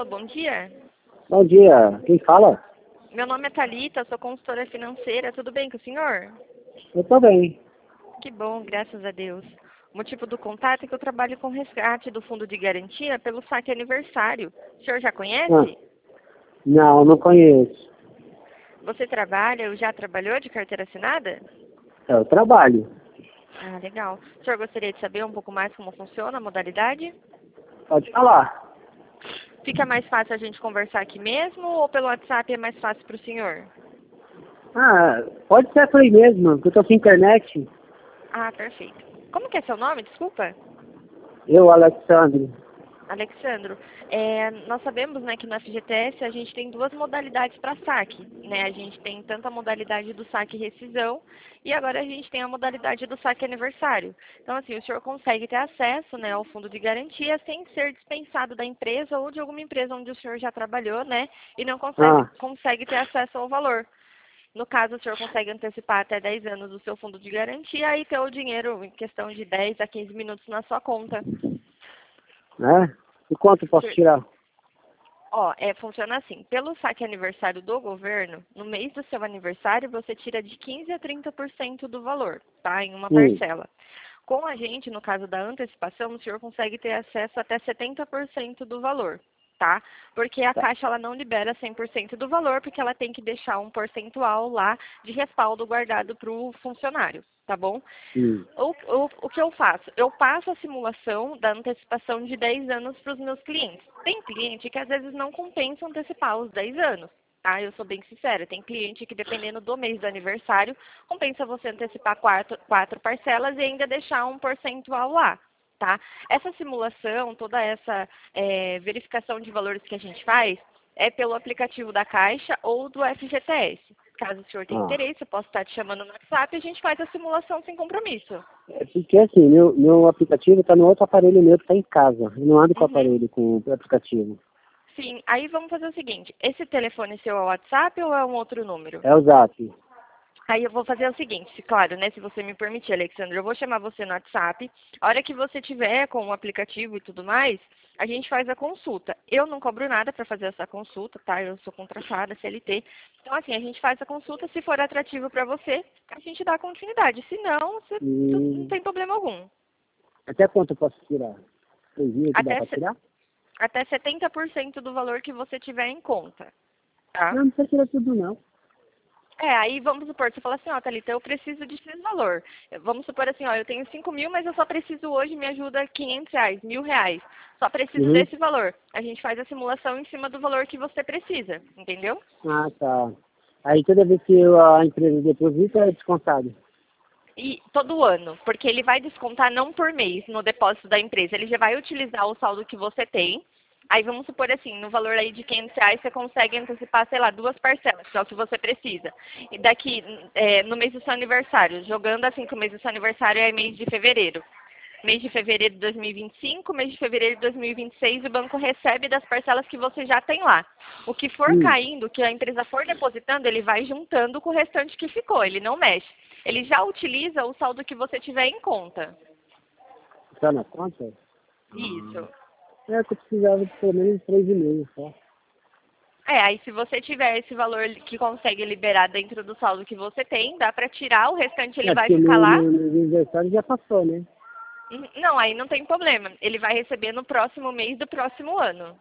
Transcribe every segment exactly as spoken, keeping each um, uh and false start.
Alô, bom dia. Bom dia, quem fala? Meu nome é Thalita, sou consultora financeira. Tudo bem com o senhor? Eu tô bem. Que bom, graças a Deus. O motivo do contato é que eu trabalho com resgate do fundo de garantia pelo saque aniversário. O senhor já conhece? Ah, não, não conheço. Você trabalha ou já trabalhou de carteira assinada? Eu trabalho. Ah, legal. O senhor gostaria de saber um pouco mais como funciona a modalidade? Pode falar. Fica mais fácil a gente conversar aqui mesmo ou pelo WhatsApp é mais fácil para o senhor? Ah, pode ser por aí mesmo, porque eu tô sem internet. Ah, perfeito. Como que é seu nome? Desculpa. Eu, Alexandre. Alexandro, é, nós sabemos, né, que no F G T S a gente tem duas modalidades para saque, né? A gente tem tanto a modalidade do saque rescisão e agora a gente tem a modalidade do saque aniversário. Então, assim, o senhor consegue ter acesso, né, ao fundo de garantia sem ser dispensado da empresa ou de alguma empresa onde o senhor já trabalhou, né? E não consegue, Ah, consegue ter acesso ao valor. No caso, o senhor consegue antecipar até dez anos o seu fundo de garantia e ter o dinheiro em questão de dez a quinze minutos na sua conta. né? E quanto eu posso tirar? Ó, é, funciona assim. Pelo saque aniversário do governo, no mês do seu aniversário, você tira de quinze a trinta por cento do valor, tá? Em uma Hum, parcela. Com a gente, no caso da antecipação, o senhor consegue ter acesso até setenta por cento do valor, tá? Porque a tá. Caixa ela não libera cem por cento do valor, porque ela tem que deixar um percentual lá de respaldo guardado para o funcionário, tá bom? Hum. O, o, o que eu faço? Eu passo a simulação da antecipação de dez anos para os meus clientes. Tem cliente que às vezes não compensa antecipar os dez anos, tá? Eu sou bem sincera. Tem cliente que, dependendo do mês do aniversário, compensa você antecipar quatro, quatro parcelas e ainda deixar um percentual lá, tá? Essa simulação, toda essa é, verificação de valores que a gente faz, é pelo aplicativo da Caixa ou do F G T S. Caso o senhor tenha Ah, interesse, eu posso estar te chamando no WhatsApp e a gente faz a simulação sem compromisso. é porque assim, meu, meu aplicativo tá no outro aparelho meu que tá em casa. Eu não ando com o Uhum. aparelho, com o aplicativo. Sim, aí vamos fazer o seguinte, esse telefone seu é o WhatsApp ou é um outro número? É o Zap. Aí eu vou fazer o seguinte, se- claro, né, se você me permitir, Alexandre, eu vou chamar você no WhatsApp. A hora que você tiver com o aplicativo e tudo mais, a gente faz a consulta. Eu não cobro nada para fazer essa consulta, tá? Eu sou contratada, C L T. Então, assim, a gente faz a consulta, se for atrativo para você, a gente dá continuidade. Se não, você, tu- não E tem problema algum. até quanto eu posso tirar? Três mil que dá Até, pra se- tirar? até setenta por cento do valor que você tiver em conta, tá? Não, não precisa tirar tudo não. É, aí vamos supor, você fala assim, ó, Thalita, eu preciso de X valor. Vamos supor assim, ó, eu tenho cinco mil, mas eu só preciso hoje, me ajuda quinhentos reais, mil reais. Só preciso Uhum. desse valor. A gente faz a simulação em cima do valor que você precisa, entendeu? Ah, tá. Aí toda vez que eu- a empresa deposita é descontado. E todo ano, porque ele vai descontar não por mês no depósito da empresa, ele já vai utilizar o saldo que você tem. Aí vamos supor assim, no valor aí de quinhentos reais você consegue antecipar, sei lá, duas parcelas, que é o que você precisa. E daqui, é, no mês do seu aniversário, jogando assim que o mês do seu aniversário é mês de fevereiro. Mês de fevereiro de dois mil e vinte e cinco, mês de fevereiro de dois mil e vinte e seis, o banco recebe das parcelas que você já tem lá. O que for Hum. caindo, o que a empresa for depositando, ele vai juntando com o restante que ficou, ele não mexe. Ele já utiliza o saldo que você tiver em conta. Tá na conta? Isso. É que eu precisava de pelo menos três e meio só. É, aí se você tiver esse valor que consegue liberar dentro do saldo que você tem, dá pra tirar, o restante ele É, vai porque ficar meu, lá. meu, meu aniversário já passou, né? Uhum. Não, aí não tem problema. Ele vai receber no próximo mês do próximo ano,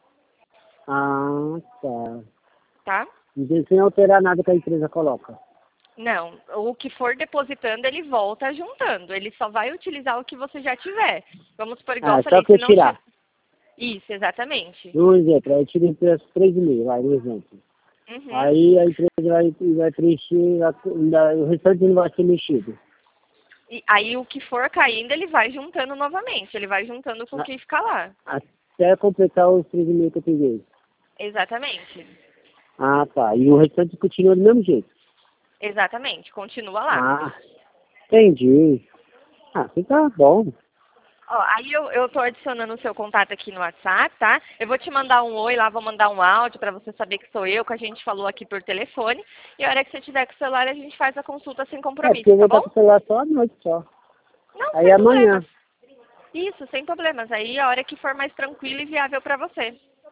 Ah, tá. tá? Então, sem alterar nada que a empresa coloca. Não, o que for depositando, ele volta juntando. Ele só vai utilizar o que você já tiver. Vamos por igual Ah, eu é só falei, que se eu não tiver... tirar. Isso, exatamente. Um exemplo, aí eu tirei preço três e meio, vai, um exemplo. Uhum. Aí a empresa vai, vai preencher, a- ainda- o restante não vai ser mexido. E aí o que for caindo, ele vai juntando novamente. Ele vai juntando com o A- que fica lá. Até completar os três e meio que eu peguei. Exatamente. Ah, tá. E o restante continua do mesmo jeito. Exatamente. Continua lá. Ah, entendi. Ah, assim tá bom. Ó, aí eu, eu tô adicionando o seu contato aqui no WhatsApp, tá? Eu vou te mandar um oi lá, vou mandar um áudio para você saber que sou eu, que a gente falou aqui por telefone. E a hora que você tiver com o celular, a gente faz a consulta sem É, porque compromisso, eu vou tá estar bom? com o celular só à noite só. Não, Aí sem problemas. amanhã. Isso, sem problemas. Aí a hora que for mais tranquilo e viável para você.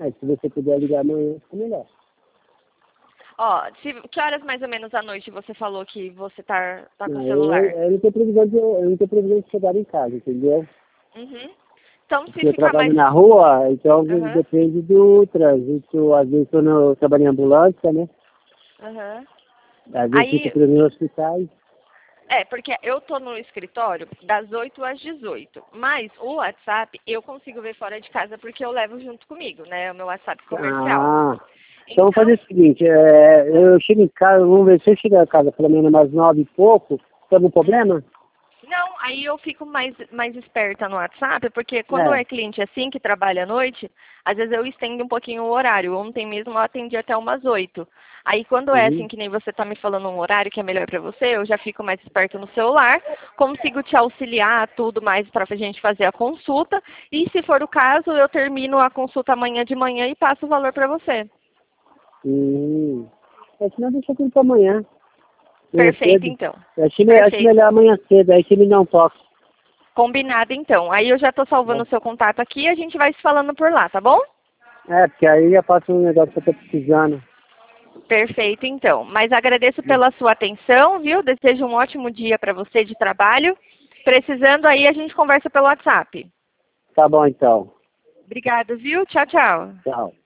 Aí, se você puder ligar amanhã, fica melhor. Ó, se, que horas mais ou menos à noite você falou que você tá, tá com o Não, celular? eu, eu não tenho previsão de, eu não tenho previsão de chegar em casa, entendeu? Uhum. Então, se Porque eu ficar trabalho mais... na rua, então Aham, depende do trânsito. Às vezes eu, não, eu trabalho em ambulância, né? aham. Às vezes fico Aí, preso em hospitais. é, porque eu tô no escritório das oito às dezoito, mas o WhatsApp eu consigo ver fora de casa porque eu levo junto comigo, né? O meu WhatsApp comercial. Ah, então vamos fazer Então, o seguinte, é, eu chego em casa, vamos ver se eu chegar em casa pelo menos umas nove e pouco, tem algum problema? não, aí eu fico mais, mais esperta no WhatsApp, porque quando É. é cliente assim, que trabalha à noite, às vezes eu estendo um pouquinho o horário. Ontem mesmo eu atendi até umas oito. Aí quando é Uhum. assim, que nem você está me falando um horário que é melhor para você, eu já fico mais esperto no celular, consigo te auxiliar tudo mais para a gente fazer a consulta. E se for o caso, eu termino a consulta amanhã de manhã e passo o valor para você. Hum. É, senão deixa tudo para amanhã, amanhã Perfeito, cedo. então. Eu acho, me- acho Perfeito. melhor amanhã cedo, aí você me dá um toque. Combinado, então. Aí eu já estou salvando Né? o seu contato aqui e a gente vai se falando por lá, tá bom? É, porque aí eu faço um negócio que eu tô precisando. Perfeito, então. Mas agradeço pela sua atenção, viu? Desejo um ótimo dia para você de trabalho. Precisando aí, a gente conversa pelo WhatsApp. Tá bom então. Obrigada, viu? Tchau, tchau. Tchau.